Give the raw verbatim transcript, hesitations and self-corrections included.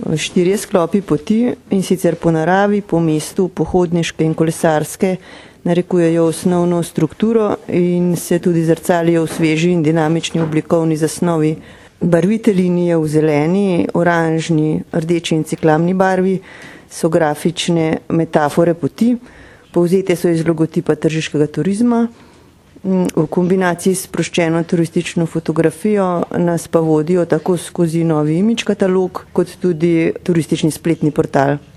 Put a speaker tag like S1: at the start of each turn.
S1: štirje sklopi poti, in sicer po naravi, po mestu, pohodniške in kolesarske, narekujejo osnovno strukturo in se tudi zrcalijo v sveži in dinamični oblikovni zasnovi. Barvite linije v zeleni, oranžni, rdeči in ciklamni barvi so grafične metafore poti, povzete so iz logotipa tržiškega turizma. V kombinaciji s sproščeno turistično fotografijo nas pa vodijo tako skozi novi imidž katalog, kot tudi turistični spletni portal.